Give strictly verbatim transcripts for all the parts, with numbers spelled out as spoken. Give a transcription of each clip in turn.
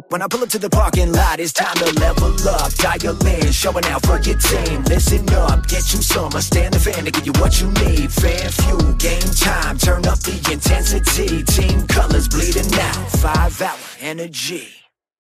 When I pull up to the parking lot, it's time to level up. Dial in, showing out for your team. Listen up, get you some. I stand the fan to give you what you need. Fan fuel, game time, turn up the intensity. Team colors bleeding out, five hour energy.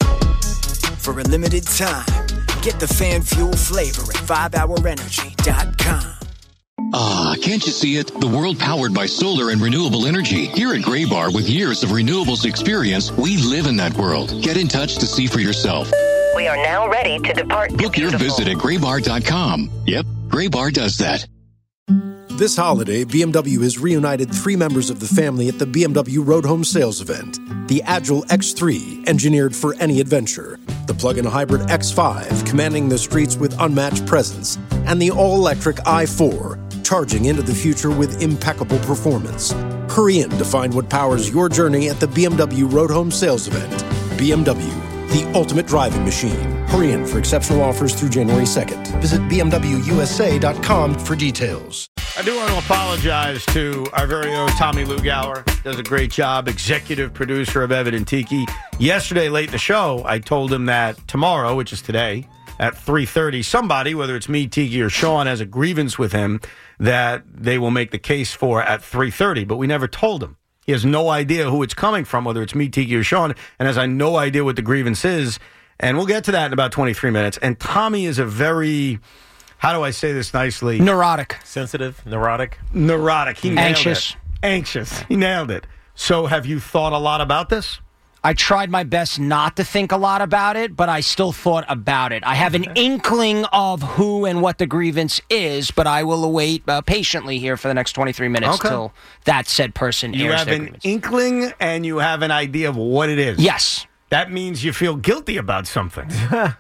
For a limited time, get the fan fuel flavor at five hour energy dot com. Ah, can't you see it? The world powered by solar and renewable energy. Here at Graybar, with years of renewables experience, we live in that world. Get in touch to see for yourself. We are now ready to depart. Book your visit at graybar dot com. Yep, Graybar does that. This holiday, B M W has reunited three members of the family at the B M W Road Home Sales Event. The Agile X three, engineered for any adventure. The plug-in hybrid X five, commanding the streets with unmatched presence. And the all-electric i four, charging into the future with impeccable performance. Hurry in to find what powers your journey at the B M W Road Home Sales Event. B M W, the ultimate driving machine. Hurry in for exceptional offers through January second. Visit b m w u s a dot com for details. I do want to apologize to our very own Tommy Lugauer. Does a great job, executive producer of Evan and Tiki. Yesterday, late in the show, I told him that tomorrow, which is today, at three thirty, somebody, whether it's me, Tiki, or Sean, has a grievance with him that they will make the case for at three thirty, but we never told him. He has no idea who it's coming from, whether it's me, Tiki, or Sean, and has I no idea what the grievance is. And we'll get to that in about twenty-three minutes. And Tommy is a very, how do I say this nicely? Neurotic. Sensitive, neurotic. Neurotic. He nailed Anxious. it. Anxious. He nailed it. So have you thought a lot about this? I tried my best not to think a lot about it, but I still thought about it. I have an inkling of who and what the grievance is, but I will await uh, patiently here for the next twenty-three minutes Okay. till that said person You airs have their an grievance. inkling and you have an idea of what it is. Yes. That means you feel guilty about something.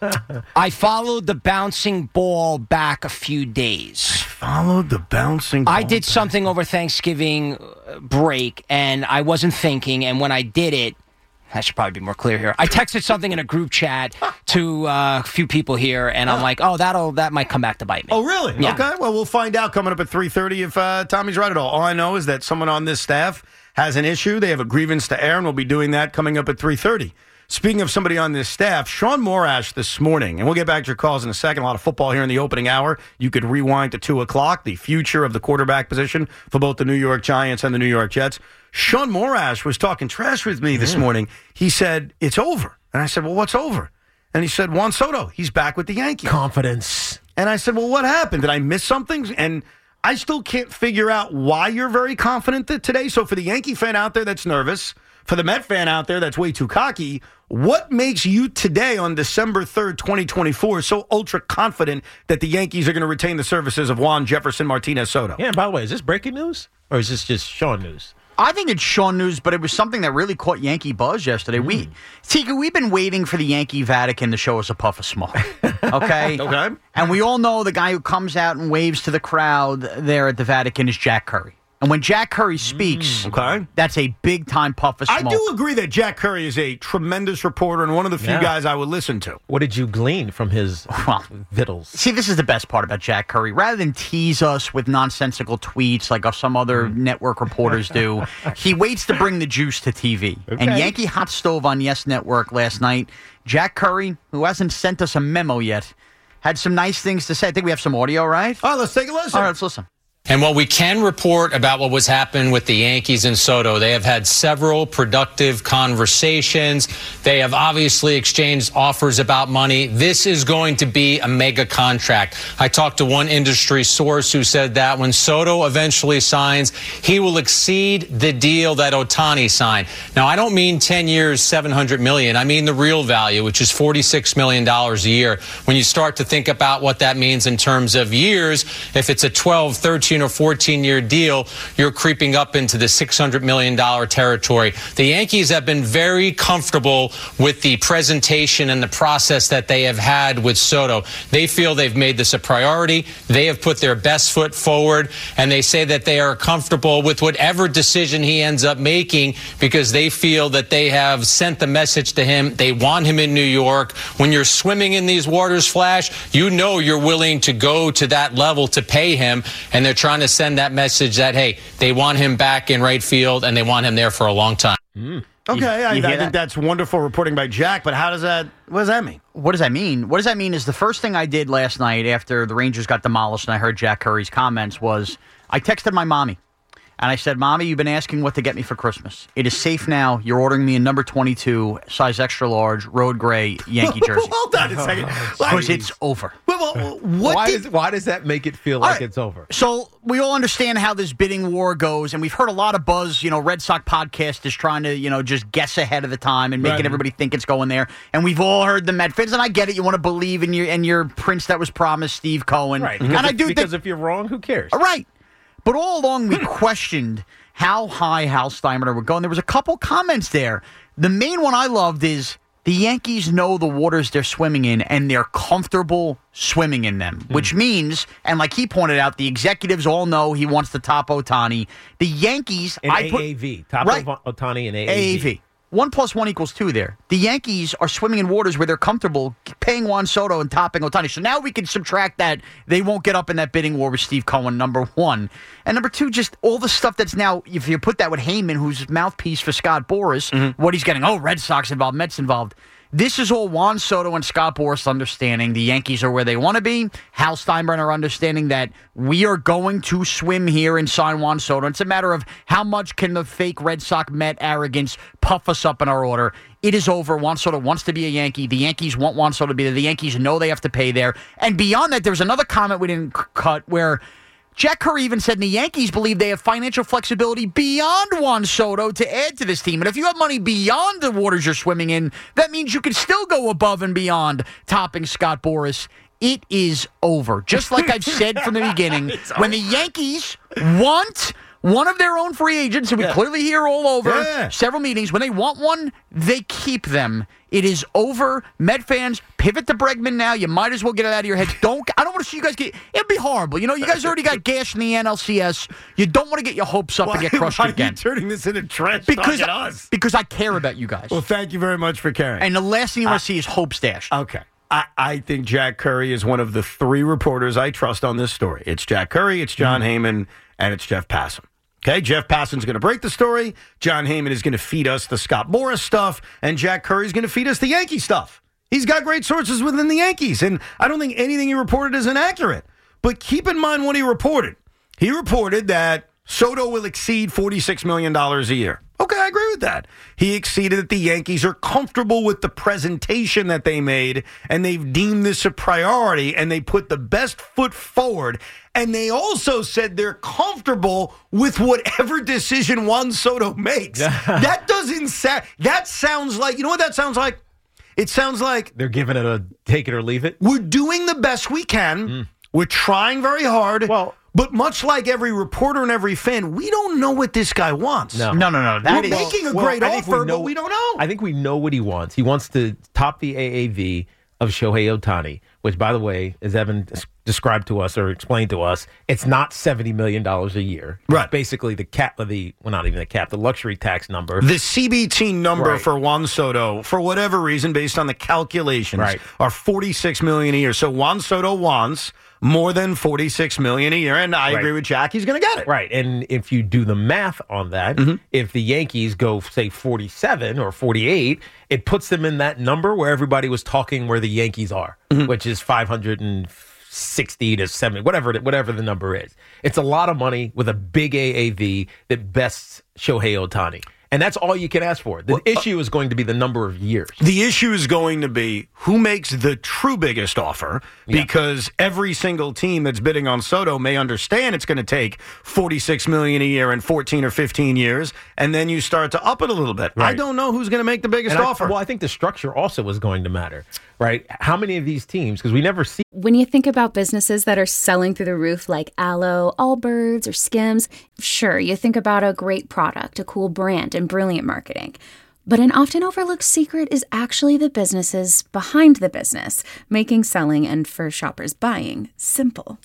I followed the bouncing ball back a few days. Followed the bouncing ball I did back. something over Thanksgiving uh, break, and I wasn't thinking, and when I did it, I should probably be more clear here. I texted something in a group chat to uh, a few people here, and I'm like, oh, that'll that might come back to bite me. Oh, really? Yeah. Okay. Well, we'll find out coming up at three thirty if uh, Tommy's right at all. All I know is that someone on this staff has an issue. They have a grievance to air, and we'll be doing that coming up at three thirty. Speaking of somebody on this staff, Sean Morash this morning, and we'll get back to your calls in a second. A lot of football here in the opening hour. You could rewind to two o'clock, the future of the quarterback position for both the New York Giants and the New York Jets. Sean Morash was talking trash with me this morning. He said, it's over. And I said, well, what's over? And he said, Juan Soto, he's back with the Yankees. Confidence. And I said, well, what happened? Did I miss something? And I still can't figure out why you're very confident that today. So for the Yankee fan out there that's nervous, for the Met fan out there that's way too cocky, what makes you today on December third, twenty twenty-four, so ultra confident that the Yankees are going to retain the services of Juan Jefferson Martinez Soto? Yeah, and by the way, is this breaking news? Or is this just Sean news? I think it's Sean news, but it was something that really caught Yankee buzz yesterday. Mm. We, Tika, we've been waiting for the Yankee Vatican to show us a puff of smoke. Okay? Okay. And we all know the guy who comes out and waves to the crowd there at the Vatican is Jack Curry. And when Jack Curry speaks, mm, okay. that's a big-time puff of smoke. I do agree that Jack Curry is a tremendous reporter and one of the few yeah. guys I would listen to. What did you glean from his well, vittles? See, this is the best part about Jack Curry. Rather than tease us with nonsensical tweets like some other network reporters do, he waits to bring the juice to T V. Okay. And Yankee Hot Stove on Yes Network last night, Jack Curry, who hasn't sent us a memo yet, had some nice things to say. I think we have some audio, right? Oh, let's take a listen. All right, let's listen. And what we can report about what was happening with the Yankees and Soto, they have had several productive conversations. They have obviously exchanged offers about money. This is going to be a mega contract. I talked to one industry source who said that when Soto eventually signs, he will exceed the deal that Ohtani signed. Now, I don't mean ten years, seven hundred million dollars. I mean the real value, which is forty-six million dollars a year. When you start to think about what that means in terms of years, if it's a twelve, thirteen, or fourteen year deal, you're creeping up into the six hundred million dollars territory. The Yankees have been very comfortable with the presentation and the process that they have had with Soto. They feel they've made this a priority. They have put their best foot forward, and they say that they are comfortable with whatever decision he ends up making because they feel that they have sent the message to him. They want him in New York. When you're swimming in these waters, Flash, you know you're willing to go to that level to pay him, and they're trying to send that message that, hey, they want him back in right field and they want him there for a long time. Mm. Okay, You- I, you I hear think that? that's wonderful reporting by Jack, but how does that, what does that mean? What does that mean? What does that mean is the first thing I did last night after the Rangers got demolished and I heard Jack Curry's comments was I texted my mommy. And I said, Mommy, you've been asking what to get me for Christmas. It is safe now. You're ordering me a number twenty-two, size extra large, road gray Yankee jersey. Hold on a second. Because it's over. Well, well, what why, did, does, why does that make it feel All like right. it's over? So we all understand how this bidding war goes, and we've heard a lot of buzz. You know, Red Sox podcast is trying to, you know, just guess ahead of the time and making Right. everybody think it's going there. And we've all heard the Met fans, and I get it. You want to believe in your and your prince that was promised, Steve Cohen. Right. And Because I if- do because think, if you're wrong, who cares? all right. But all along we questioned how high Hal Steinbrenner would go, and there was a couple comments there. The main one I loved is the Yankees know the waters they're swimming in, and they're comfortable swimming in them, Hmm. which means, and like he pointed out, the executives all know he wants to top Ohtani. The Yankees, In I put, A A V. Top Right. of Ohtani and A A A A V. V. One plus one equals two there. The Yankees are swimming in waters where they're comfortable paying Juan Soto and topping Ohtani. So now we can subtract that. They won't get up in that bidding war with Steve Cohen, number one. And number two, just all the stuff that's now, if you put that with Heyman, who's mouthpiece for Scott Boras, what he's getting, oh, Red Sox involved, Mets involved. This is all Juan Soto and Scott Boras understanding the Yankees are where they want to be. Hal Steinbrenner understanding that we are going to swim here and sign Juan Soto. It's a matter of how much can the fake Red Sox Met arrogance puff us up in our order. It is over. Juan Soto wants to be a Yankee. The Yankees want Juan Soto to be there. The Yankees know they have to pay there. And beyond that, there's another comment we didn't c- cut where Jack Curry even said the Yankees believe they have financial flexibility beyond Juan Soto to add to this team. And if you have money beyond the waters you're swimming in, that means you can still go above and beyond topping Scott Boras. It is over. Just like I've said from the beginning, when the Yankees want one of their own free agents, and we Yeah. clearly hear all over Yeah. several meetings, when they want one, they keep them. It is over. Met fans, pivot to Bregman now. You might as well get it out of your head. Don't. I don't want to see you guys get. It'd be horrible. You know, you guys already got gashed in the N L C S. You don't want to get your hopes up and get crushed why are again. you turning this into trash Because talking us? because I care about you guys. Well, thank you very much for caring. And the last thing you want to see is hopes dashed. Okay. I, I think Jack Curry is one of the three reporters I trust on this story. It's Jack Curry, it's John Heyman, and it's Jeff Passan. Okay, Jeff Passan's going to break the story. John Heyman is going to feed us the Scott Boras stuff, and Jack Curry's going to feed us the Yankee stuff. He's got great sources within the Yankees, and I don't think anything he reported is inaccurate. But keep in mind what he reported. He reported that Soto will exceed forty-six million dollars a year. Okay, I agree with that. He exceeded that the Yankees are comfortable with the presentation that they made, and they've deemed this a priority, and they put the best foot forward. And they also said they're comfortable with whatever decision Juan Soto makes. That doesn't sound, that sounds like, you know what that sounds like? It sounds like They're giving it a take it or leave it. we're doing the best we can. We're trying very hard. Well- but much like every reporter and every fan, we don't know what this guy wants. No. No, no, no. That We're is making a Well, great I think offer, we know- but we don't know. I think we know what he wants. He wants to top the A A V of Shohei Ohtani, which, by the way, as Evan des- described to us or explained to us, it's not seventy million dollars a year. It's Right. basically the cap, the well, not even the cap, the luxury tax number. The C B T number Right. for Juan Soto, for whatever reason, based on the calculations, Right. are forty-six million dollars a year. So Juan Soto wants more than forty-six million dollars a year, and I Right. agree with Jack. He's going to get it. Right. And if you do the math on that, Mm-hmm. if the Yankees go, say, forty-seven or forty-eight, it puts them in that number where everybody was talking where the Yankees are, Mm-hmm. which is five hundred sixty to seventy, whatever, it- whatever the number is. It's a lot of money with a big A A V that bests Shohei Ohtani. And that's all you can ask for. The issue is going to be the number of years. The issue is going to be who makes the true biggest offer, because every single team that's bidding on Soto may understand it's going to take forty-six million dollars a year in fourteen or fifteen years, and then you start to up it a little bit. I Right. don't know who's going to make the biggest And I- offer. well, I think the structure also is going to matter, right? How many of these teams, because we never see When you think about businesses that are selling through the roof like Aloe, Allbirds, or Skims, sure, you think about a great product, a cool brand, and brilliant marketing. But an often overlooked secret is actually the businesses behind the business, making selling and for shoppers buying simple.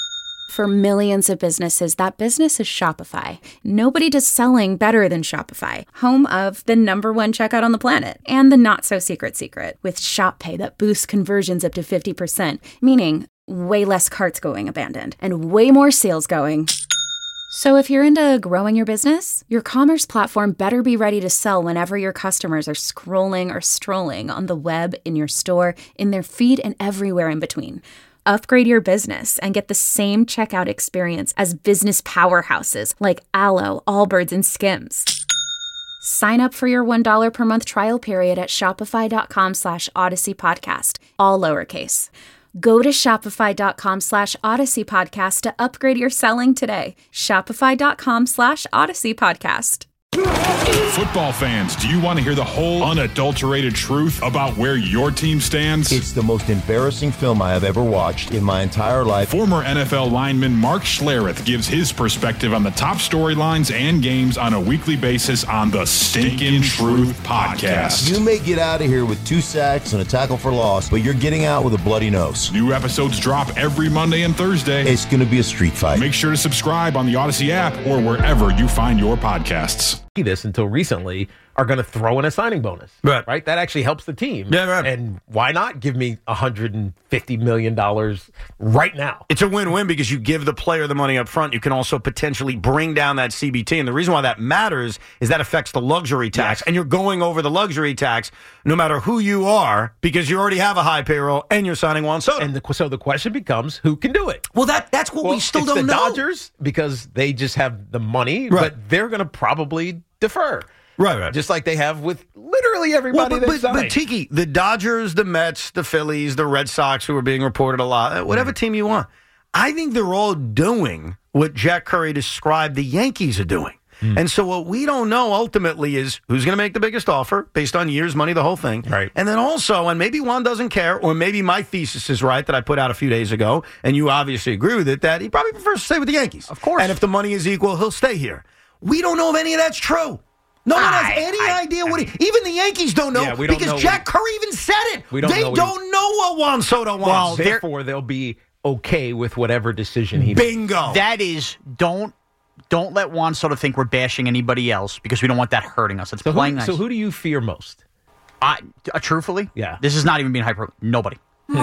For millions of businesses, that business is Shopify. Nobody does selling better than Shopify, home of the number one checkout on the planet and the not-so-secret secret with Shop Pay that boosts conversions up to fifty percent, meaning way less carts going abandoned and way more sales going So if you're into growing your business, your commerce platform better be ready to sell whenever your customers are scrolling or strolling on the web, in your store, in their feed, and everywhere in between. Upgrade your business and get the same checkout experience as business powerhouses like Allo, Allbirds, and Skims. Sign up for your one dollar per month trial period at shopify.com slash Odyssey Podcast, all lowercase. Go to shopify.com slash Odyssey Podcast to upgrade your selling today. Shopify.com slash Odyssey Podcast. Football fans, do you want to hear the whole unadulterated truth about where your team stands? It's the most embarrassing film I have ever watched in my entire life. Former N F L lineman Mark Schlereth gives his perspective on the top storylines and games on a weekly basis on the Stinkin' Truth Podcast. You may get out of here with two sacks and a tackle for loss, but you're getting out with a bloody nose. New episodes drop every Monday and Thursday. It's going to be a street fight. Make sure to subscribe on the Odyssey app or wherever you find your podcasts. This until recently are going to throw in a signing bonus. Right. Right? That actually helps the team. Yeah, right. And why not give me one hundred fifty million dollars right now? It's a win-win because you give the player the money up front. You can also potentially bring down that C B T. And the reason why that matters is that affects the luxury tax. Yes. And you're going over the luxury tax no matter who you are because you already have a high payroll and you're signing Juan Soto. And the, so the question becomes, who can do it? Well, that that's what well, we still it's don't the know. Dodgers, because they just have the money, Right. but they're going to probably defer. Right, right. Just like they have with literally everybody Well, but, that's but, signed. but Tiki, the Dodgers, the Mets, the Phillies, the Red Sox, who are being reported a lot, whatever team you want, I think they're all doing what Jack Curry described the Yankees are doing. Mm. And so what we don't know ultimately is who's going to make the biggest offer based on years, money, the whole thing. Right. And then also, and maybe Juan doesn't care, or maybe my thesis is right that I put out a few days ago, and you obviously agree with it, that he probably prefers to stay with the Yankees. Of course. And if the money is equal, he'll stay here. We don't know if any of that's true. No one has I- any I- idea what he, even the Yankees don't know Yeah, we don't because know Jack what- Curry even said it. We don't they know what don't know what Juan Soto wants. Well, they're- Therefore, they'll be okay with whatever decision he makes. Bingo. That is, don't don't let Juan Soto think we're bashing anybody else because we don't want that hurting us. It's So playing who, nice. so who do you fear most? I, uh, truthfully, Yeah. this is not even being hyper. Nobody.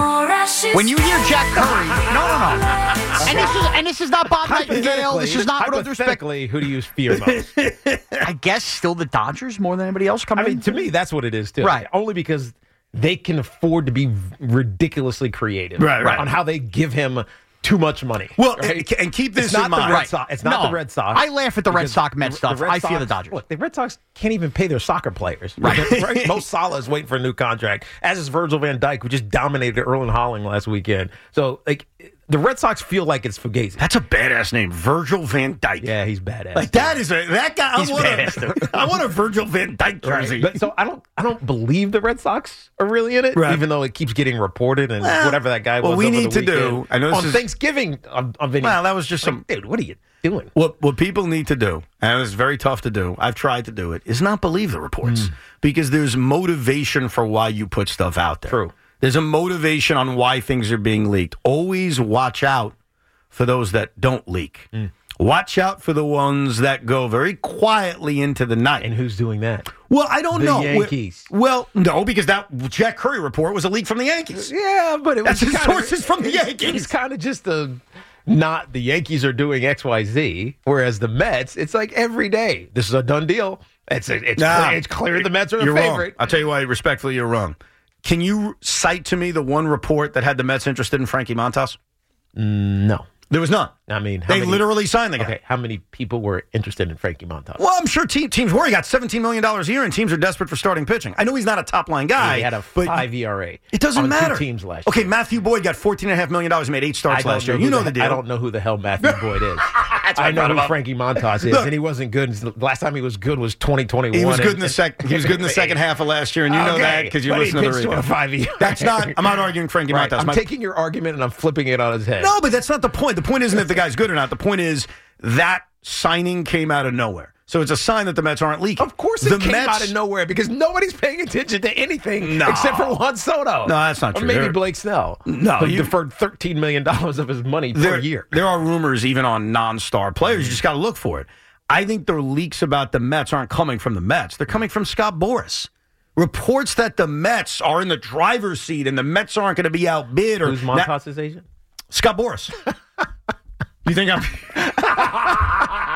When you hear Jack Curry, no, no, no, and this is and this is not Bob Nightingale. This is not with all due respect. Hypothetically, who do you fear most? I guess still the Dodgers more than anybody else coming. I mean, to me, that's what it is, too. Right. Only because they can afford to be ridiculously creative Right, right. on how they give him too much money. Well, right? and, and keep this It's not in the mind. Red Sox. It's not No. the Red Sox. I laugh at the Red because Sox Met the stuff. Red I fear Sox- the Dodgers. Look, the Red Sox can't even pay their soccer players. Right. right? Mo Salah is waiting for a new contract, as is Virgil van Dijk, who just dominated Erling Haaland last weekend. So, like, the Red Sox feel like it's Fugazi. That's a badass name, Virgil van Dijk. Yeah, he's badass. Like that is a that guy. He's I want badass, a, I want a Virgil van Dijk jersey. Right. But so I don't I don't believe the Red Sox are really in it, Right. even though it keeps getting reported and Well, whatever that guy was. what we over need the to do- weekend. I know this on is- Thanksgiving on, on Vinny. Well, that was just Like, some dude. What are you doing? What what people need to do, and it's very tough to do. I've tried to do it. Is not believe the reports because there's motivation for why you put stuff out there. True. There's a motivation on why things are being leaked. Always watch out for those that don't leak. Watch out for the ones that go very quietly into the night. And who's doing that? Well, I don't The know. Yankees. Well, no, because that Jack Curry report was a leak from the Yankees. Yeah, but it was That's his kinda- sources from the it's- Yankees. It's kind of just a not the Yankees are doing X Y Z, whereas the Mets, it's like every day. This is a done deal. It's a, it's Nah. clear, it's clear the Mets are You're the favorite. wrong. I'll tell you why, respectfully, you're wrong. Can you cite to me the one report that had the Mets interested in Frankie Montas? No. There was none. I mean, how They many- literally signed the guy. Okay, how many people were interested in Frankie Montas? Well, I'm sure team, teams were. He got seventeen million dollars a year, and teams are desperate for starting pitching. I know he's not a top-line guy. He had a but five E R A. It doesn't on matter. Two teams last okay, year. Matthew Boyd got fourteen point five million dollars and made eight starts I don't last year. know You who know the deal. I don't know who the hell Matthew Boyd is. That's I what know brought him who up. Frankie Montas is, Look, and he wasn't good. The last time he was good was twenty twenty-one. He was good in and- the sec. He was good in the second half of last year, and you know Okay, that because you but he listen to the pitched to radio. a five E R A. That's not. I'm not arguing Frankie Right, Montas. I'm My- taking your argument and I'm flipping it on his head. No, but that's not the point. The point isn't if the guy's good or not. The point is that signing came out of nowhere. So it's a sign that the Mets aren't leaking. Of course it the came Mets, out of nowhere because nobody's paying attention to anything No. except for Juan Soto. No, that's not or true. maybe There- Blake Snell. No, who you- deferred thirteen million dollars of his money per there, year. There are rumors even on non-star players. You just got to look for it. I think the leaks about the Mets aren't coming from the Mets. They're coming from Scott Boras. Reports that the Mets are in the driver's seat and the Mets aren't going to be outbid. Or Who's Montas' agent? Scott Boras. You think I'm...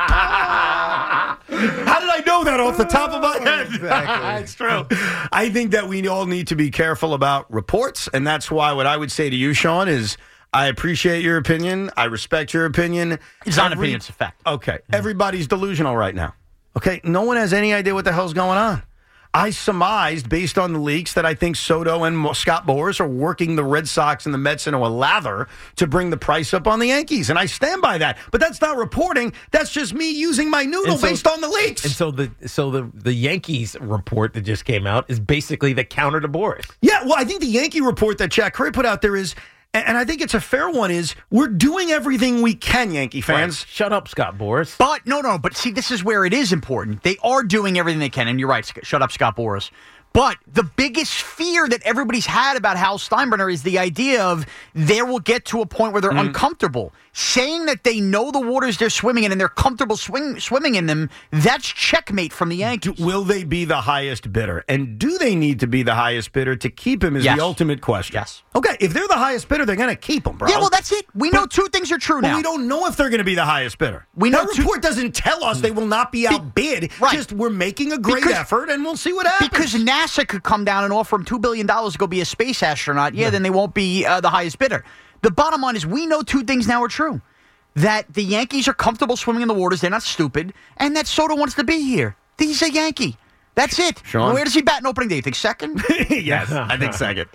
off the top of my head. Exactly. It's true. I think that we all need to be careful about reports, and that's why what I would say to you, Sean, is I appreciate your opinion. I respect your opinion. It's not an opinion, it's a fact. Okay. Everybody's delusional right now. Okay. No one has any idea what the hell's going on. I surmised, based on the leaks, that I think Soto and Mo- Scott Boras are working the Red Sox and the Mets into a lather to bring the price up on the Yankees, and I stand by that. But that's not reporting. That's just me using my noodle so, based on the leaks. And so the so the the Yankees report that just came out is basically the counter to Boras. Yeah, well, I think the Yankee report that Jack Curry put out there is, and I think it's a fair one, is we're doing everything we can, Yankee fans. Right. Shut up, Scott Boras. But, no, no, but see, this is where it is important. They are doing everything they can, and you're right, shut up, Scott Boras. But the biggest fear that everybody's had about Hal Steinbrenner is the idea of they will get to a point where they're mm. uncomfortable. Saying that they know the waters they're swimming in and they're comfortable swing, swimming in them, that's checkmate from the Yankees. Do, will they be the highest bidder? And do they need to be the highest bidder to keep him is yes. the ultimate question. Yes. Okay, if they're the highest bidder, they're going to keep him, bro. Yeah, well, that's it. We but, know two things are true but now. we don't know if they're going to be the highest bidder. We know that two, report doesn't tell us they will not be outbid. Right. Just we're making a great because, effort, and we'll see what happens. Because NASA could come down and offer him two billion dollars to go be a space astronaut. Yeah, yeah. Then they won't be uh, the highest bidder. The bottom line is we know two things now are true. That the Yankees are comfortable swimming in the waters. They're not stupid. And that Soto wants to be here. He's a Yankee. That's it. Sean? Where does he bat in opening day? You think second? Yes, I think second.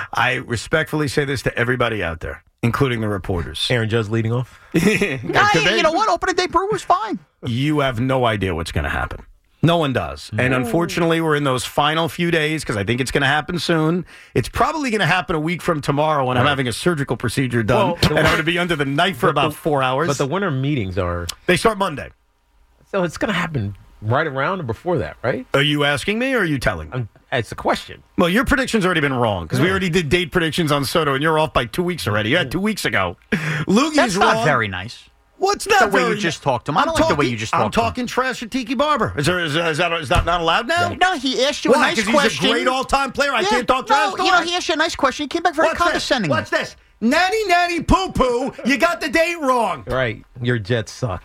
I respectfully say this to everybody out there, including the reporters. Aaron Judge leading off? Hey, you know what? Opening day Brewers fine. You have no idea what's going to happen. No one does. And unfortunately, we're in those final few days because I think it's going to happen soon. It's probably going to happen a week from tomorrow when right. I'm having a surgical procedure done. Well, and I'm going to be under the knife for about the, four hours. But the winter meetings are... They start Monday. So it's going to happen right around or before that, right? Are you asking me or are you telling me? I'm, it's a question. Well, your prediction's already been wrong because yeah. we already did date predictions on Soto and you're off by two weeks already. You had two weeks ago. Loogie's That's wrong. not very nice. What's not the way very you just talked to him? I don't I'm like talking, the way you just talked I'm talking to him. trash at Tiki Barber. Is, there, is, is, that, is that not allowed now? No, he asked you Why? a nice question. question. He's a great all-time player. I yeah, can't talk trash no, to you know, him. he asked you a nice question. He came back very What's condescending. This? What's this? Nanny, nanny, poo-poo. You got the date wrong. Right. Your Jets suck.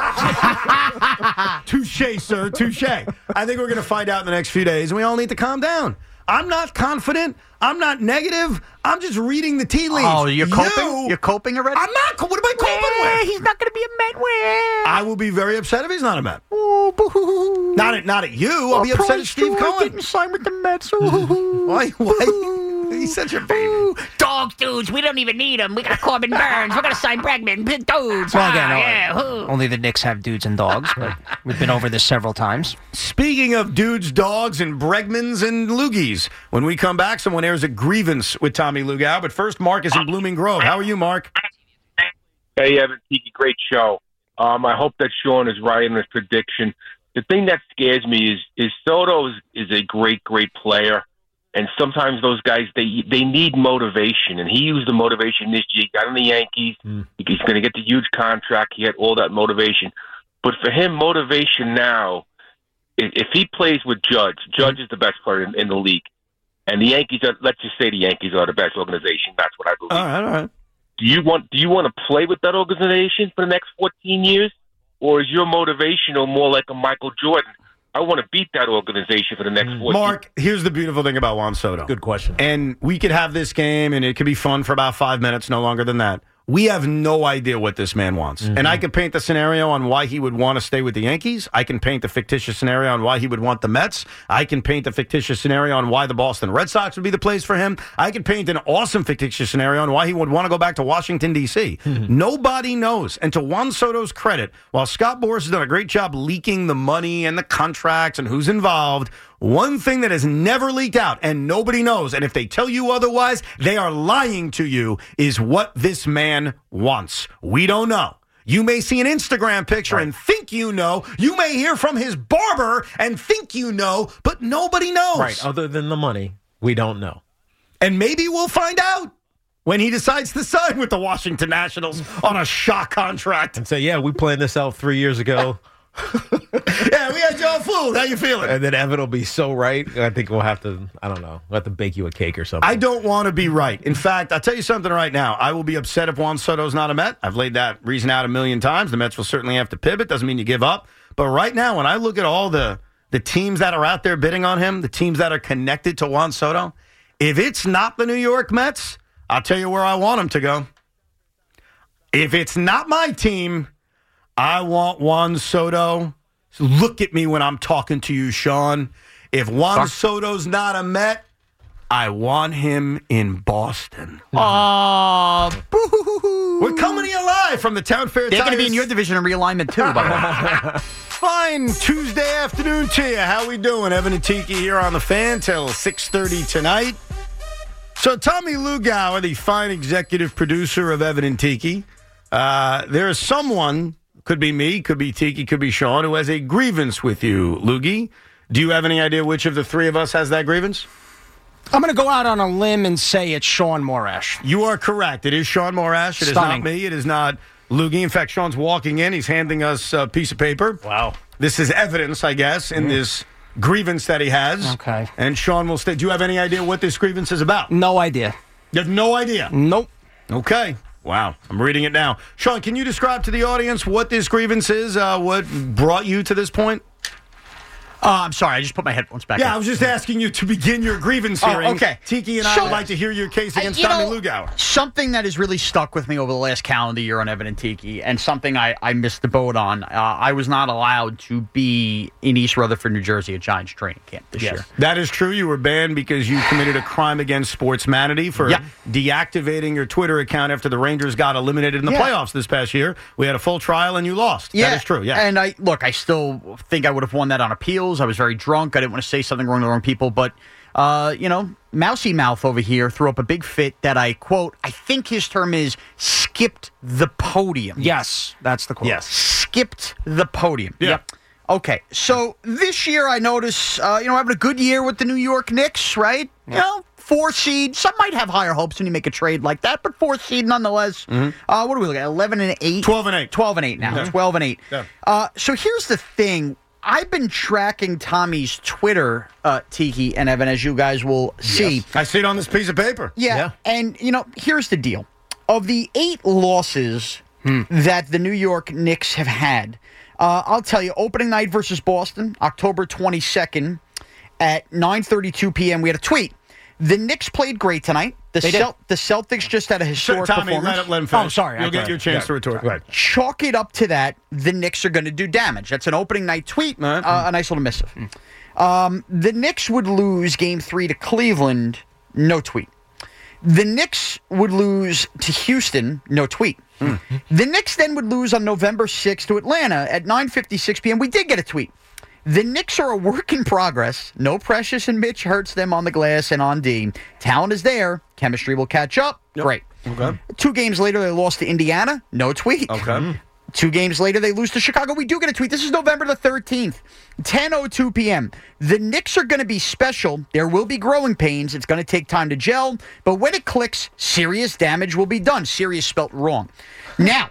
Touche, sir. Touche. I think we're going to find out in the next few days, and we all need to calm down. I'm not confident. I'm not negative. I'm just reading the tea leaves. Oh, you're coping? You, you're coping already? I'm not. What am I coping Where? with? He's not going to be a Met. Where? I will be very upset if he's not a Met. Oh, boo-hoo. Not at, not at you. I'll oh, be upset at Steve Cohen. Didn't sign with the Mets. Why? Why? He's such a baby. Dogs, dudes, we don't even need them. We got Corbin Burns. We're going to sign Bregman. Dudes. Well, again, ah, no, yeah, only the Knicks have dudes and dogs. But we've been over this several times. Speaking of dudes, dogs, and Bregmans and Loogies, when we come back, someone airs a grievance with Tommy Lugow. But first, Mark is in Blooming Grove. How are you, Mark? Hey, Evan Tiki, great show. Um, I hope that Sean is right in his prediction. The thing that scares me is, is Soto is, is a great, great player. And sometimes those guys, they they need motivation. And he used the motivation this year. He got in the Yankees. Mm. He's going to get the huge contract. He had all that motivation. But for him, motivation now, if, if he plays with Judge, Judge is the best player in, in the league. And the Yankees are, let's just say the Yankees are the best organization. That's what I believe. All right, all right. Do you want do you want to play with that organization for the next fourteen years? Or is your motivation more like a Michael Jordan? I want to beat that organization for the next fourteen Mark, years. here's the beautiful thing about Juan Soto. Good question. And we could have this game, and it could be fun for about five minutes, no longer than that. We have no idea what this man wants. Mm-hmm. And I can paint the scenario on why he would want to stay with the Yankees. I can paint the fictitious scenario on why he would want the Mets. I can paint the fictitious scenario on why the Boston Red Sox would be the place for him. I can paint an awesome fictitious scenario on why he would want to go back to Washington, D C Mm-hmm. Nobody knows. And to Juan Soto's credit, while Scott Boras has done a great job leaking the money and the contracts and who's involved, one thing that has never leaked out and nobody knows, and if they tell you otherwise, they are lying to you, is what this man wants. We don't know. You may see an Instagram picture right. and think you know. You may hear from his barber and think you know, but nobody knows. Right, other than the money, we don't know. And maybe we'll find out when he decides to sign with the Washington Nationals on a shock contract. And say, yeah, we planned this out three years ago. Yeah, we had y'all fooled. How you feeling? And then Evan will be so right. I think we'll have to, I don't know, we'll have to bake you a cake or something. I don't want to be right. In fact, I'll tell you something right now. I will be upset if Juan Soto's not a Met. I've laid that reason out a million times. The Mets will certainly have to pivot. Doesn't mean you give up. But right now, when I look at all the the teams that are out there bidding on him, the teams that are connected to Juan Soto, if it's not the New York Mets, I'll tell you where I want him to go. If it's not my team, I want Juan Soto. So look at me when I'm talking to you, Sean. If Juan Soto's not a Met, I want him in Boston. Oh, boo-hoo-hoo. We're coming to you live from the Town Fair. They're going to be in your division of realignment, too, by the way. Fine Tuesday afternoon to you. How we doing? Evan and Tiki here on the Fan till six thirty tonight. So Tommy Lugauer, the fine executive producer of Evan and Tiki, uh, there is someone, could be me, could be Tiki, could be Sean, who has a grievance with you, Loogie. Do you have any idea which of the three of us has that grievance? I'm going to go out on a limb and say it's Sean Morash. You are correct. It is Sean Morash. It Stunning. is not me. It is not Loogie. In fact, Sean's walking in. He's handing us a piece of paper. Wow. This is evidence, I guess, in mm. this grievance that he has. Okay. And Sean will state, do you have any idea what this grievance is about? No idea. You have no idea? Nope. Okay. Wow. I'm reading it now. Sean, can you describe to the audience what this grievance is, uh, what brought you to this point? Uh, I'm sorry, I just put my headphones back Yeah, in. I was just asking you to begin your grievance hearing. Oh, okay. Tiki and I So- would like to hear your case against you Tommy know, Lugauer. Something that has really stuck with me over the last calendar year on Evan and Tiki, and something I, I missed the boat on. Uh, I was not allowed to be in East Rutherford, New Jersey at Giants training camp this Yes. year. That is true. You were banned because you committed a crime against sportsmanity for Yeah. deactivating your Twitter account after the Rangers got eliminated in the Yeah. playoffs this past year. We had a full trial and you lost. Yeah, That is true. Yeah. And I look, I still think I would have won that on appeals. I was very drunk. I didn't want to say something wrong to the wrong people, but uh, you know, Mousy Mouth over here threw up a big fit that I quote. I think his term is skipped the podium. Yes, that's the quote. Yes. Skipped the podium. Yeah. Yep. Okay, so this year I notice, uh, you know, having a good year with the New York Knicks, right? Yeah. You know, four seed. Some might have higher hopes when you make a trade like that, but four seed nonetheless. Mm-hmm. Uh, what do we look at? Eleven and eight. twelve and eight. Twelve and eight now. Yeah. Twelve and eight. Yeah. Uh, so here's the thing. I've been tracking Tommy's Twitter, uh, Tiki and Evan, as you guys will see. Yes. I see it on this piece of paper. Yeah, Yeah. and, you know, here's the deal. Of the eight losses Hmm. that the New York Knicks have had, uh, I'll tell you, opening night versus Boston, October twenty-second at nine thirty-two p.m., we had a tweet. The Knicks played great tonight. The, They did. Cel- the Celtics just had a historic Tommy, performance. let, let him finish. Oh, sorry. You'll I- get your chance yeah. to retort. Go ahead. Chalk it up to that. The Knicks are going to do damage. That's an opening night tweet. All right. Uh, a nice little missive. Um, the Knicks would lose game three to Cleveland. No tweet. The Knicks would lose to Houston. No tweet. The Knicks then would lose on November sixth to Atlanta at nine fifty-six p.m. We did get a tweet. The Knicks are a work in progress. No Precious and Mitch hurts them on the glass and on D. Talent is there. Chemistry will catch up. Great. Okay. Two games later, they lost to Indiana. No tweet. Okay. Two games later, they lose to Chicago. We do get a tweet. This is November the thirteenth, ten oh two p.m. The Knicks are going to be special. There will be growing pains. It's going to take time to gel. But when it clicks, serious damage will be done. Serious spelt wrong. Now,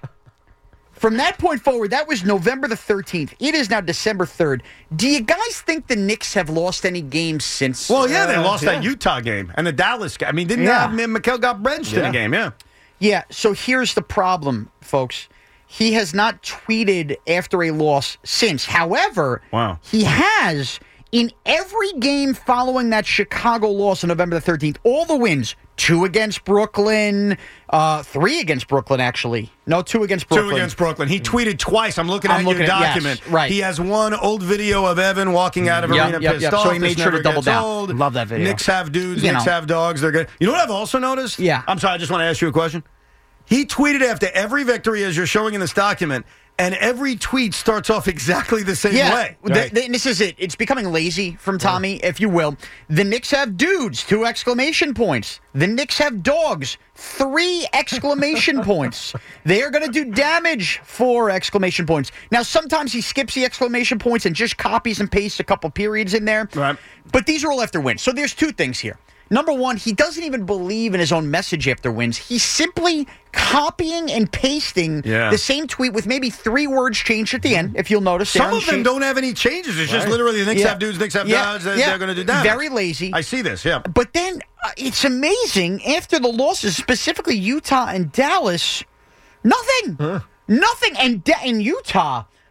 from that point forward, that was November the thirteenth. It is now December third. Do you guys think the Knicks have lost any games since? Well, yeah, they uh, lost yeah. that Utah game and the Dallas game. I mean, didn't Yeah. have Mikal got benched in Yeah. the game, yeah. Yeah, so here's the problem, folks. He has not tweeted after a loss since. However, Wow. he has in every game following that Chicago loss on November the thirteenth, all the wins, two against Brooklyn, uh, three against Brooklyn, actually. No, two against Brooklyn. Two against Brooklyn. He tweeted twice. I'm looking I'm at looking your at- yes, document. right. He has one old video of Evan walking out of Yep, arena yep, pissed yep. off. So he This made sure to never double gets down. old. Love that video. Knicks have dudes. You Knicks know. have dogs. They're good. You know what I've also noticed? Yeah. I'm sorry. I just want to ask you a question. He tweeted after every victory, as you're showing in this document, and every tweet starts off exactly the same Yeah, way. th- th- this is it. It's becoming lazy from Tommy, if you will. The Knicks have dudes, two exclamation points. The Knicks have dogs, three exclamation points. They are going to do damage, four exclamation points. Now, sometimes he skips the exclamation points and just copies and pastes a couple periods in there. Right. But these are all after wins. So there's two things here. Number one, he doesn't even believe in his own message after wins. He's simply copying and pasting Yeah. the same tweet with maybe three words changed at the end, if you'll notice. there Some on of the them sheet. don't have any changes. It's just Right. literally the Knicks Yeah. have dudes, Knicks have Yeah. dogs. They're, Yeah. they're going to do damage. Very lazy. I see this, yeah. But then uh, it's amazing, after the losses, specifically Utah and Dallas, nothing. Nothing. And da- in Utah,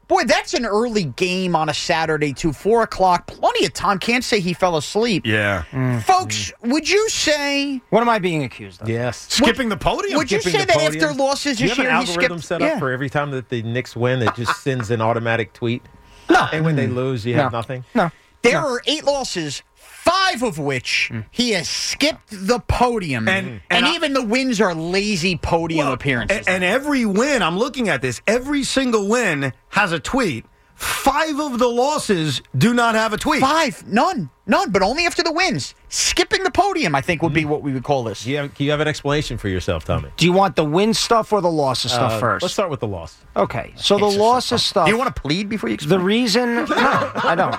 Boy, that's an early game on a Saturday, too. Four o'clock, plenty of time. Can't say he fell asleep. Yeah. Mm. Folks, would you say... What am I being accused of? Yes. Skipping the podium? Would you Skipping say the that podium. after losses Do you this have an year, he algorithm skipped... set up yeah. for every time that the Knicks win, it just sends an automatic tweet? No. And when they lose, you have No. nothing? No. There No. are eight losses, five of which he has skipped the podium. And- And, and I- even the wins are lazy podium Well, appearances. And, and every win, I'm looking at this, every single win has a tweet. Five of the losses do not have a tweet. Five, none, none, but only after the wins. Skipping the podium, I think, would be what we would call this. Do you have, do you have an explanation for yourself, Tommy? Do you want the win stuff or the losses stuff Uh, first? Let's start with the loss. Okay, so the losses stuff. Do you want to plead before you The explain? reason, no, I don't.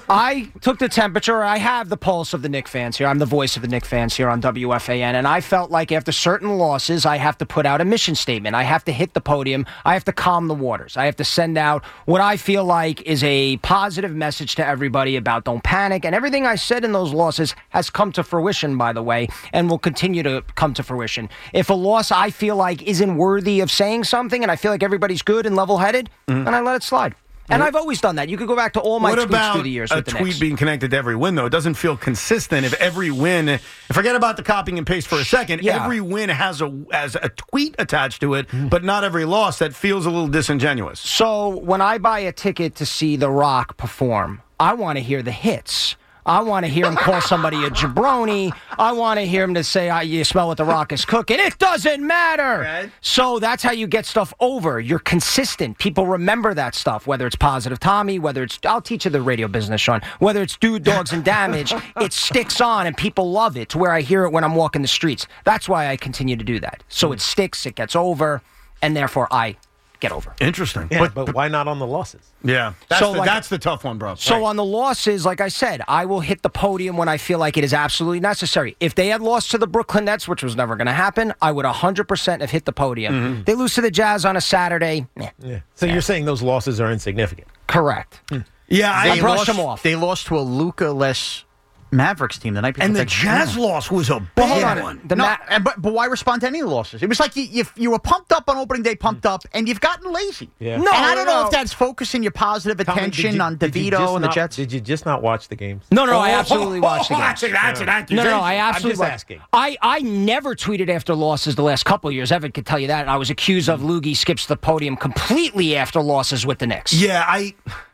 I took the temperature. I have the pulse of the Knicks fans here. I'm the voice of the Knicks fans here on W F A N, and I felt like after certain losses, I have to put out a mission statement. I have to hit the podium. I have to calm the waters. I have to send out what I feel like is a positive message to everybody about don't panic. And everything I said in those losses has come to fruition, by the way, and will continue to come to fruition. If a loss I feel like isn't worthy of saying something, and I feel like everybody's good and level-headed, then I let it slide. And I've always done that. You could go back to all my What tweets about through the years a with the tweet Knicks. being connected to every win, though? It doesn't feel consistent if every win, forget about the copying and paste for a second, Yeah. every win has a has a tweet attached to it, but not every loss. That feels a little disingenuous. So when I buy a ticket to see The Rock perform, I want to hear the hits. I want to hear him call somebody a jabroni. I want to hear him to say, "I you smell what The Rock is cooking." It doesn't matter. Right. So that's how you get stuff over. You're consistent. People remember that stuff, whether it's Positive Tommy, whether it's, I'll teach you the radio business, Sean, whether it's Dude, Dogs, and Damage, it sticks on and people love it to where I hear it when I'm walking the streets. That's why I continue to do that. So it sticks, it gets over, and therefore I get over. Interesting. Yeah, but, but why not on the losses? Yeah, that's, So, the, like- that's the tough one, bro. So Right. on the losses, like I said, I will hit the podium when I feel like it is absolutely necessary. If they had lost to the Brooklyn Nets, which was never going to happen, I would one hundred percent have hit the podium. Mm-hmm. They lose to the Jazz on a Saturday. eh, Yeah. So you're saying those losses are insignificant? correct. yeah, I, They brushed lost, them off. They lost to a Luka-less Mavericks team the night before. and the Thanksgiving. Jazz loss was a Well, bad hold on. one. The no, Ma- and, but, but why respond to any losses? It was like you, you you were pumped up on opening day, pumped up, and you've gotten lazy. Yeah. and No, I don't know no. if that's focusing your positive Tommy, attention did you- on did you DeVito just and the not- Jets. Did you just not watch the games? No, no, I Oh, absolutely oh, watched the oh, game. That's, that's an No, accusation. no, I absolutely just watched. asking. I, I never tweeted after losses the last couple of years. Evan could tell you that. And I was accused of Loogie skips the podium completely after losses with the Knicks. Yeah, I.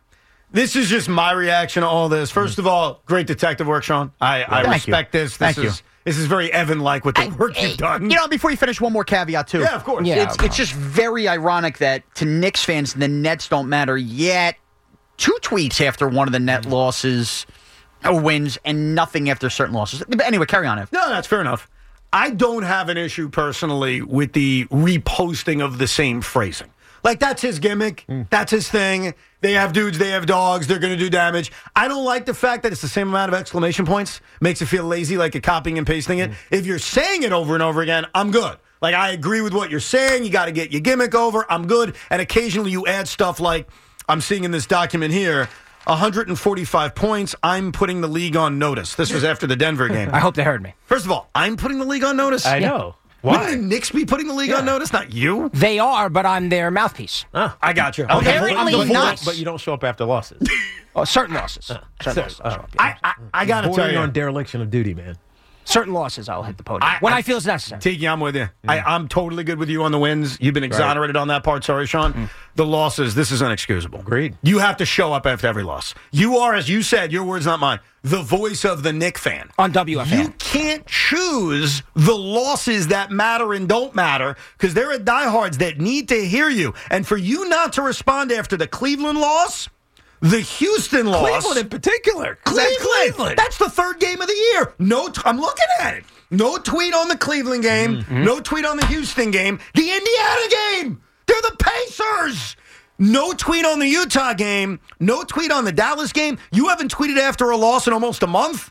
This is just my reaction to all this. First of all, great detective work, Sean. I, I Thank you. respect this. This Thank is you. this is very Evan-like with the I- work you've done. You know, before you finish, one more caveat too. Yeah, of course. Yeah. it's, it's just very ironic that to Knicks fans, the Nets don't matter yet. Two tweets after one of the net losses or wins, and nothing after certain losses. But anyway, carry on, Ev. No, that's fair enough. I don't have an issue personally with the reposting of the same phrasing. Like, that's his gimmick. That's his thing. They have dudes, they have dogs, they're going to do damage. I don't like the fact that it's the same amount of exclamation points. Makes it feel lazy, like you're copying and pasting it. If you're saying it over and over again, I'm good. Like, I agree with what you're saying. You got to get your gimmick over. I'm good. And occasionally you add stuff like, I'm seeing in this document here, one hundred forty-five points. I'm putting the league on notice. This was after the Denver game. I hope they heard me. First of all, I'm putting the league on notice. I know. Wouldn't Why? the Knicks be putting the league on notice, not you? They are, but I'm their mouthpiece. Ah. I got you. Okay, Apparently but, but- not. But you don't show up after losses. Oh, certain losses. Uh, Certain So, losses. uh, I'll show up, yeah. I, I, I got to tell Bordering you. on dereliction of duty, man. Certain losses, I'll hit the podium I- when I- I, feel it's necessary. Tiki, I'm with you. I, I'm totally good with you on the wins. You've been exonerated on that part. Sorry, Sean. The losses, this is inexcusable. Agreed. You have to show up after every loss. You are, as you said, your words, not mine, the voice of the Knick fan. On W F A. You can't choose the losses that matter and don't matter because there are diehards that need to hear you. And for you not to respond after the Cleveland loss, the Houston loss. Cleveland in particular. Cleveland. Cleveland. That's the third game of the year. No, t- I'm looking at it. No tweet on the Cleveland game. Mm-hmm. No tweet on the Houston game. The Indiana game. They're the Pacers. No tweet on the Utah game. No tweet on the Dallas game. You haven't tweeted after a loss in almost a month.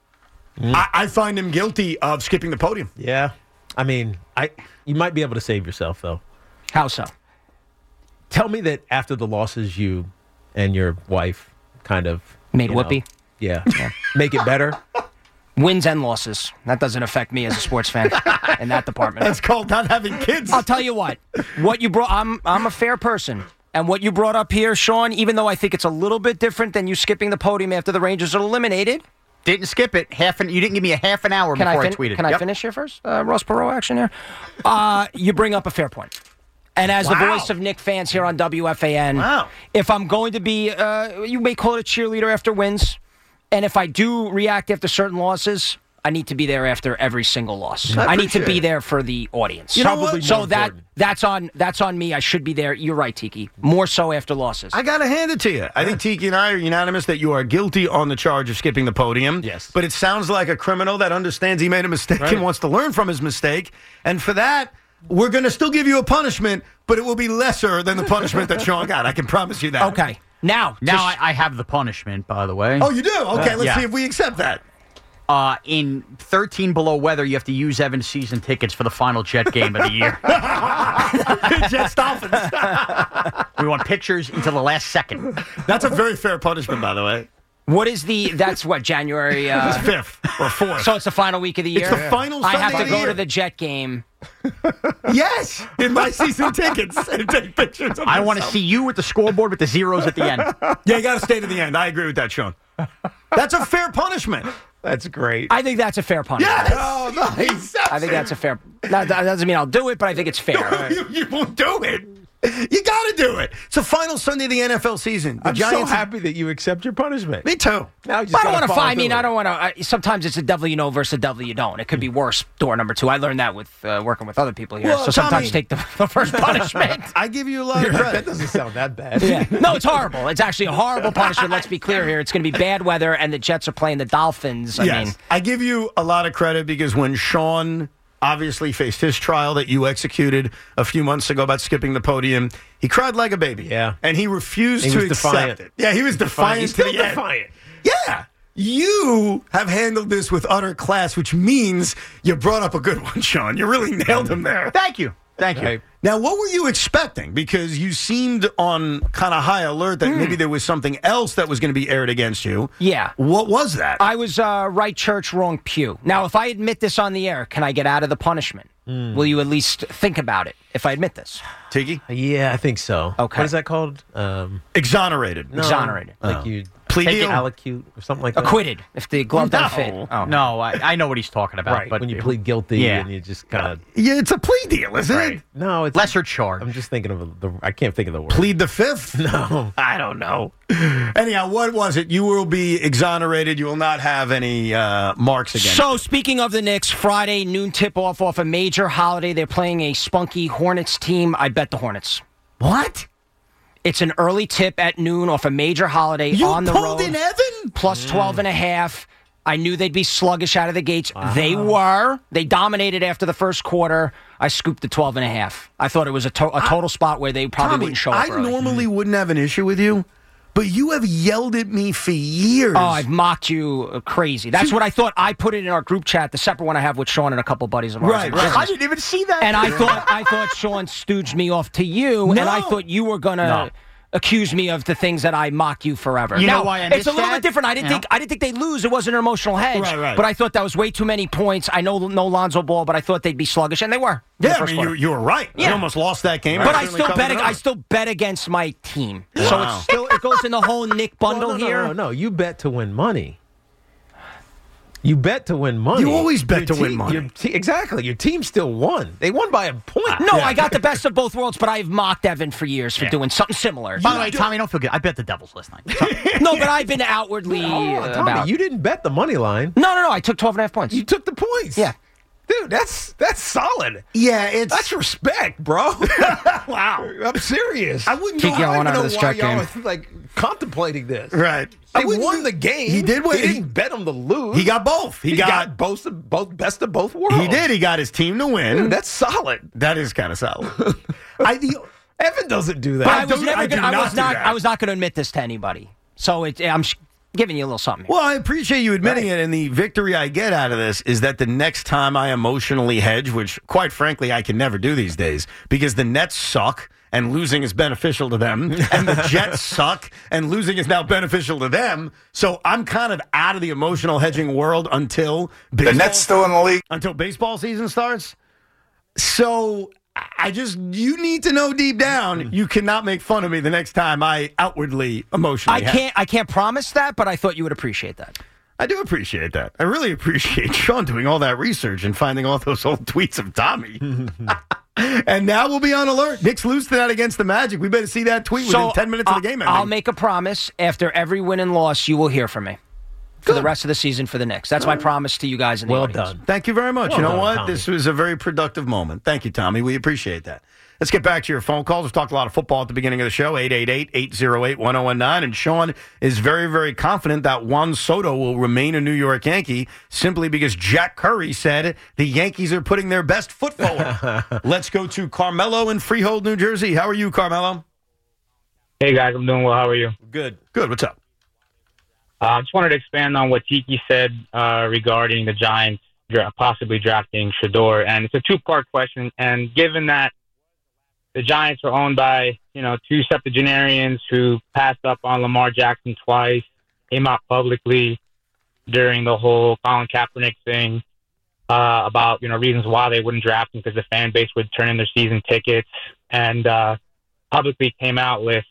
Mm. I, I find him guilty of skipping the podium. Yeah. I mean, I you might be able to save yourself, though. How so? Tell me that after the losses, you and your wife kind of Made you know, whoopee? Yeah. Make it better. Wins and losses. That doesn't affect me as a sports fan in that department. That's called not having kids. I'll tell you what. What you brought. I'm I'm a fair person. And what you brought up here, Sean, even though I think it's a little bit different than you skipping the podium after the Rangers are eliminated. Didn't skip it. Half an, you didn't give me a half an hour Can before I, I, fin- tweeted. Can Yep. I finish here first? Uh, Ross Perot action here. Uh, you bring up a fair point. And as Wow. the voice of Knick fans here on W F A N, Wow. if I'm going to be, uh, you may call it a cheerleader after wins, and if I do react after certain losses, I need to be there after every single loss. I I, need to appreciate be it. there for the audience. You know what? So More that important. that's on that's on me. I should be there. You're right, Tiki. More so after losses. I got to hand it to you. I think Tiki and I are unanimous that you are guilty on the charge of skipping the podium. Yes. But it sounds like a criminal that understands he made a mistake Right. and wants to learn from his mistake. And for that, we're going to still give you a punishment, but it will be lesser than the punishment that Sean got. I can promise you that. Okay. Now, Now just- I, I have the punishment, by the way. Oh, you do? Okay, let's yeah. see if we accept that. Uh, in thirteen below weather, you have to use Evan's season tickets for the final Jet game of the year. Jets Dolphins. We want pictures until the last second. That's a very fair punishment, by the way. what is the? That's what January uh, It's fifth or fourth. So it's the final week of the year. It's the final I Sunday have of to the go year. to the Jet game. Yes, in my season tickets and take pictures of I want to myself. see you with the scoreboard with the zeros at the end. Yeah, you got to stay to the end. I agree with that, Sean. That's a fair punishment. That's great. I think that's a fair punishment. Yes. Oh, nice. I think that's a fair. That, that doesn't mean I'll do it, but I think it's fair. you, you won't do it. You got to do it. It's the final Sunday of the N F L season. The I'm Giants. so happy that you accept your punishment. Me too. Now you just I don't gotta want to follow find. I mean, through. I don't want to. Sometimes it's a devil you know versus a devil you don't. It could be worse. Door number two. I learned that with uh, working with other people here. Well, so sometimes Tommy- take the, the first punishment. I give you a lot of that credit. doesn't sound that bad. Yeah. No, it's horrible. It's actually a horrible punishment. Let's be clear here. It's going to be bad weather, and the Jets are playing the Dolphins. I yes. mean, I give you a lot of credit because when Sean obviously faced his trial that you executed a few months ago about skipping the podium, he cried like a baby. Yeah. And he refused He to was accept defiant. it. Yeah, he was defiant, He's to still the end. defiant. Yeah. You have handled this with utter class, which means you brought up a good one, Sean. You really nailed him there. Thank you. Thank you. Okay. Now, what were you expecting? Because you seemed on kind of high alert that maybe there was something else that was going to be aired against you. yeah. What was that? I was uh, right church, wrong pew. Now, if I admit this on the air, can I get out of the punishment? Will you at least think about it if I admit this? Tiki? Yeah, I think so. Okay. What is that called? Um, Exonerated. no, Exonerated. Like Oh. you Plea take deal? it allocute or something like that. Acquitted if the glove No. doesn't fit. Oh. No, I, I know what he's talking about. Right. But when you plead guilty Yeah. and you just kind of. Yeah, it's a plea deal, isn't Right. it? No, it's lesser charge. I'm just thinking of the. I can't think of the word. Plead the fifth? No. I don't know. Anyhow, what was it? You will be exonerated. You will not have any uh, marks against So, you. speaking of the Knicks, Friday noon tip-off off a major holiday. They're playing a spunky Hornets team. I bet the Hornets. What? It's an early tip at noon off a major holiday You on the pulled road. in Evan? Plus twelve and a half. I knew they'd be sluggish out of the gates. They were. They dominated after the first quarter. I scooped the twelve and a half. I thought it was a, to- a total spot where they probably Tommy, wouldn't show up I early. normally wouldn't have an issue with you, but you have yelled at me for years. Oh, I've mocked you uh, crazy. That's what I thought. I put it in our group chat, the separate one I have with Sean and a couple buddies of ours. Right, in right. business. I didn't even see that. And I thought I thought Sean stooged me off to you, and I No. thought you were gonna No. accuse me of the things that I mocked you forever. You know Now, why I it's missed a little that? bit different. I didn't You think know? I didn't think they'd lose. It wasn't an emotional hedge. Right, right. But I thought that was way too many points. I know no Lonzo Ball, but I thought they'd be sluggish, and they were. in the yeah, I first mean, you, quarter. you were right. You Yeah. almost lost that game. But I certainly still covered bet. it ag- I up. still bet against my team. So Wow. it's still it goes in the whole Nick bundle Well, no, here. No, no, no. You bet to win money. You bet to win money. You always bet Your to win team- money. your te- exactly. Your team still won. They won by a point. No, I got the best of both worlds, but I've mocked Evan for years for Yeah. doing something similar. By the way, Tommy, don't feel good. I bet the Devils last night. No, but I've been outwardly Hold on, uh, Tommy, about. you didn't bet the money line. No, no, no. I took twelve and a half points. You took the points. Yeah. Dude, that's that's solid. Yeah, it's. That's respect, bro. wow. I'm serious. I wouldn't Keep know. going I on don't out even of this know why Jet y'all game. are, like contemplating this. Right. They I wouldn't won do- the game. He did win. They He- didn't bet them to lose. He got both. He, He got, got, both of both best of both worlds. He did. He got his team to win. Dude, that's solid. that is kind of solid. I the Evan doesn't do that. But I I was do- never. I do Gonna, I not was do not. that. I was not going to admit this to anybody. So it, I'm sh- giving you a little something. Here. Well, I appreciate you admitting it, and the victory I get out of this is that the next time I emotionally hedge, which quite frankly I can never do these days, because the Nets suck and losing is beneficial to them, and the Jets suck and losing is now beneficial to them. So I'm kind of out of the emotional hedging world until baseball, The Nets still in the league. until baseball season starts. So I just, you need to know deep down, you cannot make fun of me the next time I outwardly, emotionally I can't. I can't promise that, but I thought you would appreciate that. I do appreciate that. I really appreciate Sean doing all that research and finding all those old tweets of Tommy. And now we'll be on alert. Nick's lose to that against the Magic. We better see that tweet So, within ten minutes I'll, of the game. I'll make a promise. After every win and loss, you will hear from me for the rest of the season for the Knicks. That's my promise to you guys in the Well audience. done. Thank you very much. Well you know done, what? Tommy. This was a very productive moment. Thank you, Tommy. We appreciate that. Let's get back to your phone calls. We've talked a lot of football at the beginning of the show, eight eight eight, eight oh eight, one oh one nine. And Sean is very, very confident that Juan Soto will remain a New York Yankee simply because Jack Curry said the Yankees are putting their best foot forward. Let's go to Carmelo in Freehold, New Jersey. How are you, Carmelo? Hey, guys. I'm doing well. How are you? Good. Good. What's up? I uh, just wanted to expand on what Tiki said uh, regarding the Giants dra- possibly drafting Shador. And it's a two-part question. And given that the Giants are owned by, you know, two septuagenarians who passed up on Lamar Jackson twice, came out publicly during the whole Colin Kaepernick thing uh, about, you know, reasons why they wouldn't draft him because the fan base would turn in their season tickets, and uh, publicly came out with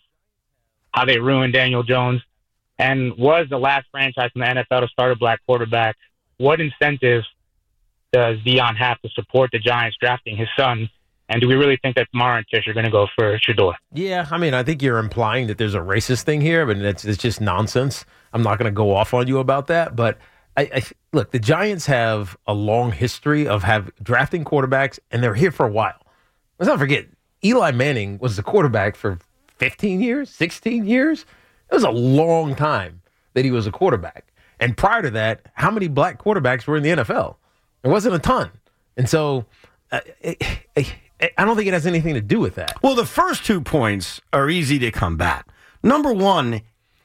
how they ruined Daniel Jones and was the last franchise in the N F L to start a black quarterback. What incentive does Deion have to support the Giants drafting his son? And do we really think that Mara and Tish are going to go for Shador? Yeah, I mean, I think you're implying that there's a racist thing here, but it's, it's just nonsense. I'm not going to go off on you about that. But I, I look, the Giants have a long history of have drafting quarterbacks, and they're here for a while. Let's not forget, Eli Manning was the quarterback for fifteen years, sixteen years. It was a long time that he was a quarterback. And prior to that, how many black quarterbacks were in the N F L? There wasn't a ton. And so uh, it, it, I don't think it has anything to do with that. Well, the first two points are easy to combat. Number one,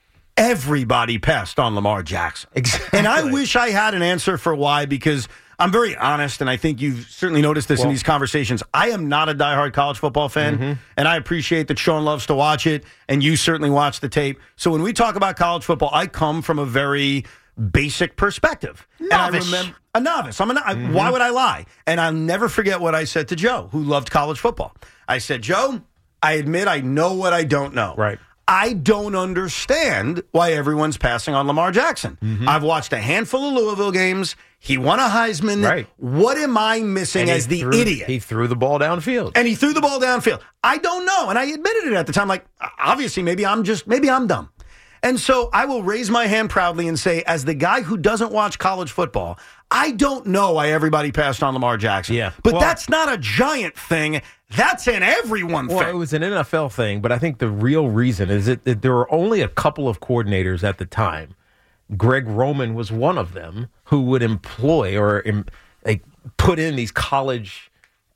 everybody passed on Lamar Jackson. Exactly. And I wish I had an answer for why, because I'm very honest, and I think you've certainly noticed this Well, in these conversations. I am not a diehard college football fan, Mm-hmm. and I appreciate that Sean loves to watch it, and you certainly watch the tape. So when we talk about college football, I come from a very basic perspective. Novice. And I remember, a novice. I'm a, I, Mm-hmm. Why would I lie? And I'll never forget what I said to Joe, who loved college football. I said, Joe, I admit I know what I don't know. Right. I don't understand why everyone's passing on Lamar Jackson. Mm-hmm. I've watched a handful of Louisville games. He won a Heisman. Right. What am I missing And he as the threw- idiot? He threw the ball downfield. And he threw the ball downfield. I don't know. And I admitted it at the time. Like, obviously, maybe I'm just, maybe I'm dumb. And so I will raise my hand proudly and say, as the guy who doesn't watch college football, I don't know why everybody passed on Lamar Jackson. Yeah. But Well- that's not a Giant thing. That's an everyone Well, thing. it was an N F L thing, but I think the real reason is that, that there were only a couple of coordinators at the time. Greg Roman was one of them who would employ or em, like put in these college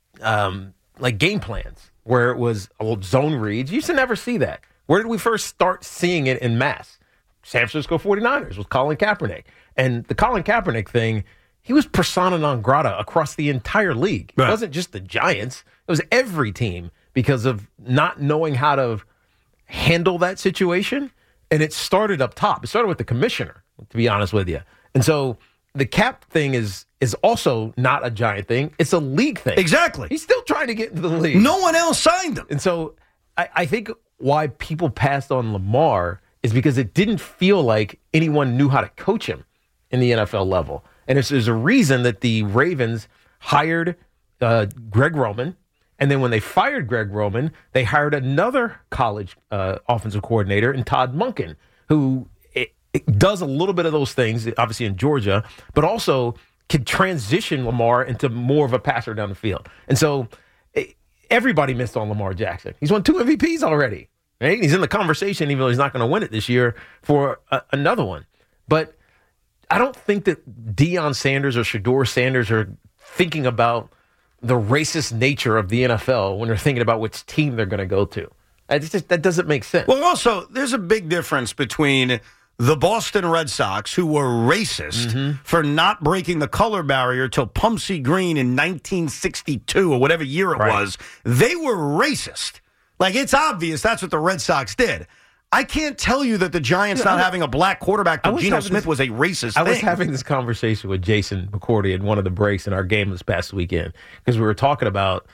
um, like game plans where it was old zone reads. You used to never see that. Where did we first start seeing it in mass? San Francisco forty-niners with Colin Kaepernick. And the Colin Kaepernick thing, he was persona non grata across the entire league. Right. It wasn't just the Giants. It was every team because of not knowing how to handle that situation. And it started up top. It started with the commissioner, to be honest with you. And so the cap thing is is also not a Giant thing. It's a league thing. Exactly. He's still trying to get into the league. No one else signed him. And so I, I think why people passed on Lamar is because it didn't feel like anyone knew how to coach him in the N F L level. And there's, there's a reason that the Ravens hired uh, Greg Roman. And then when they fired Greg Roman, they hired another college uh, offensive coordinator in Todd Monken, who it, it does a little bit of those things, obviously in Georgia, but also could transition Lamar into more of a passer down the field. And so it, everybody missed on Lamar Jackson. He's won two M V Ps already. Right? He's in the conversation, even though he's not going to win it this year, for a, another one. But I don't think that Deion Sanders or Shador Sanders are thinking about the racist nature of the N F L when they're thinking about which team they're going to go to. It's just, that doesn't make sense. Well, also, there's a big difference between the Boston Red Sox, who were racist Mm-hmm. for not breaking the color barrier till Pumpsy Green in nineteen sixty-two or whatever year it Right. was. They were racist. Like, it's obvious that's what the Red Sox did. I can't tell you that the Giants Yeah, not I- having a black quarterback I till was Geno having Smith this- was a racist I was thing. having this conversation with Jason McCourty in one of the breaks in our game this past weekend because we were talking about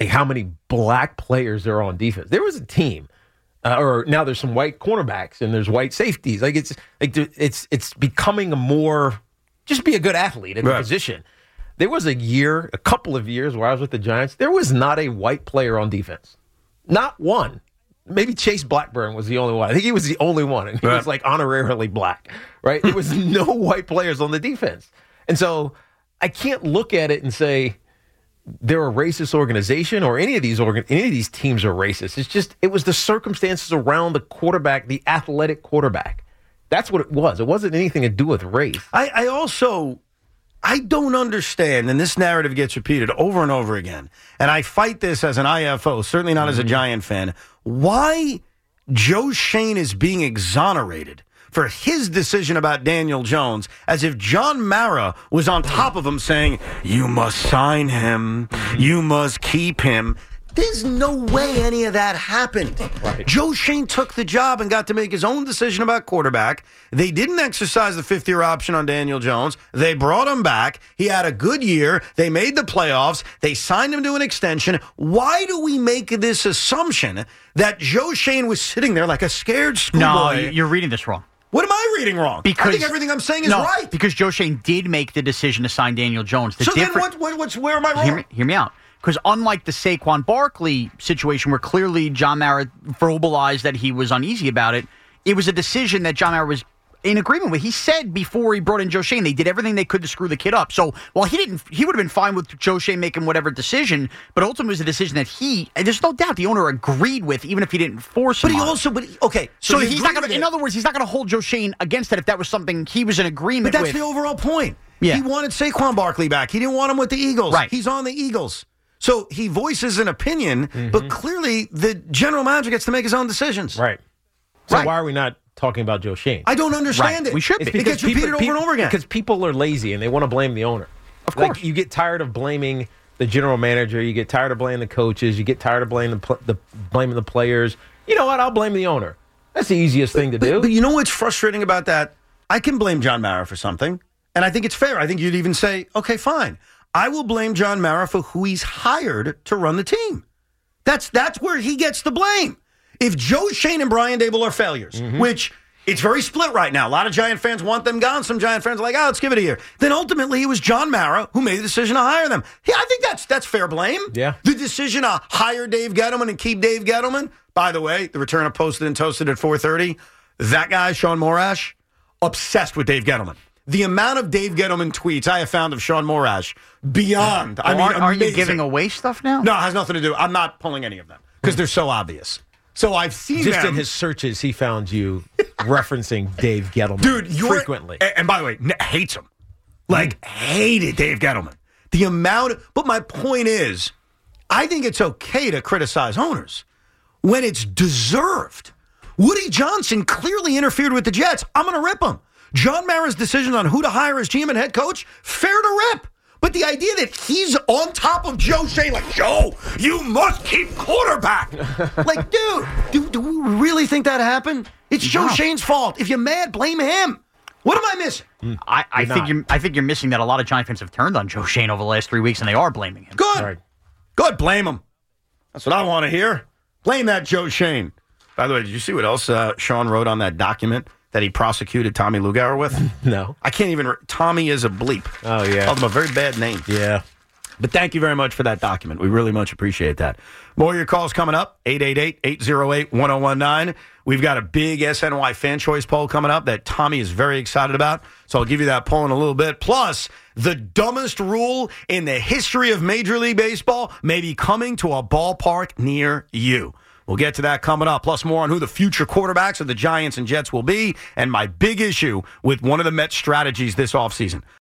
like how many black players there are on defense. There was a team, uh, or now there's some white cornerbacks and there's white safeties. Like it's like it's it's becoming a more just be a good athlete in the right. position. There was a year, a couple of years where I was with the Giants. There was not a white player on defense, not one. Maybe Chase Blackburn was the only one. I think he was the only one, and he right. was like honorarily black. Right? There was no white players on the defense, and so I can't look at it and say they're a racist organization or any of these organ- any of these teams are racist. It's just it was the circumstances around the quarterback, the athletic quarterback. That's what it was. It wasn't anything to do with race. I, I also I don't understand, and this narrative gets repeated over and over again, and I fight this as an I F O, certainly not mm-hmm. as a Giant fan, why Joe Schoen is being exonerated for his decision about Daniel Jones, as if John Mara was on top of him saying, you must sign him, you must keep him. There's no way any of that happened. Right. Joe Schoen took the job and got to make his own decision about quarterback. They didn't exercise the fifth-year option on Daniel Jones. They brought him back. He had a good year. They made the playoffs. They signed him to an extension. Why do we make this assumption that Joe Schoen was sitting there like a scared schoolboy? No, you're reading this wrong. What am I reading wrong? Because, I think everything I'm saying is no, right. Because Joe Schoen did make the decision to sign Daniel Jones. The so then different, what, what, what's, where am I wrong? Hear me, hear me out. Because unlike the Saquon Barkley situation where clearly John Mara verbalized that he was uneasy about it, it was a decision that John Mara was in agreement with. He said before he brought in Joe Schoen, they did everything they could to screw the kid up. So while he didn't, he would have been fine with Joe Schoen making whatever decision, but ultimately it was a decision that he, and there's no doubt the owner agreed with, even if he didn't force him. But he on also, but okay, so, so he he's not going to. to. In other words, he's not going to hold Joe Schoen against that if that was something he was in agreement with. But that's with. the overall point. Yeah. He wanted Saquon Barkley back. He didn't want him with the Eagles. Right. He's on the Eagles. So he voices an opinion, Mm-hmm. but clearly the general manager gets to make his own decisions. Right. So Right. why are we not talking about Joe Schoen? I don't understand Right. it. We should It's be. It gets repeated people- over and people- over again. Because people are lazy and they want to blame the owner. Of course. Like, you get tired of blaming the general manager. You get tired of blaming the coaches. You get tired of blaming the, pl- the blaming the players. You know what? I'll blame the owner. That's the easiest thing to but, do. But you know what's frustrating about that? I can blame John Mara for something, and I think it's fair. I think you'd even say, okay, fine. I will blame John Mara for who he's hired to run the team. That's that's where he gets the blame. If Joe Schoen and Brian Daboll are failures, mm-hmm. which it's very split right now. A lot of Giant fans want them gone. Some Giant fans are like, oh, let's give it a year. Then ultimately it was John Mara who made the decision to hire them. Yeah, I think that's that's fair blame. Yeah. The decision to hire Dave Gettleman and keep Dave Gettleman. By the way, the return of Posted and Toasted at four thirty. That guy, Sean Morash, obsessed with Dave Gettleman. The amount of Dave Gettleman tweets I have found of Sean Morash, beyond. I mean, aren't, aren't you amazing. giving away stuff now? No, it has nothing to do. I'm not pulling any of them because they're so obvious. So I've seen Just them. in his searches, he found you referencing Dave Gettleman. Dude, you're, frequently. And, and by the way, n- hates him. Like, mm. hated Dave Gettleman. The amount. Of, but my point is, I think it's okay to criticize owners when it's deserved. Woody Johnson clearly interfered with the Jets. I'm going to rip him. John Mara's decision on who to hire as G M and head coach, fair to rip. But the idea that he's on top of Joe Schoen, like, Joe, you must keep quarterback. Like, dude, do, do we really think that happened? It's Joe No. Schoen's fault. If you're mad, blame him. What am I missing? I, I You're think not. you're. I think you're missing that a lot of Giant fans have turned on Joe Schoen over the last three weeks, and they are blaming him. Good. Right. Good, blame him. That's what I want to hear. Blame that Joe Schoen. By the way, did you see what else uh, Sean wrote on that document that he prosecuted Tommy Lugauer with? No. I can't even. Re- Tommy is a bleep. Oh, yeah. Called him a very bad name. Yeah. But thank you very much for that document. We really much appreciate that. More of your calls coming up. eight eight eight, eight oh eight, one oh one nine. We've got a big S N Y fan choice poll coming up that Tommy is very excited about. So I'll give you that poll in a little bit. Plus, the dumbest rule in the history of Major League Baseball may be coming to a ballpark near you. We'll get to that coming up. Plus more on who the future quarterbacks of the Giants and Jets will be and my big issue with one of the Mets' strategies this offseason.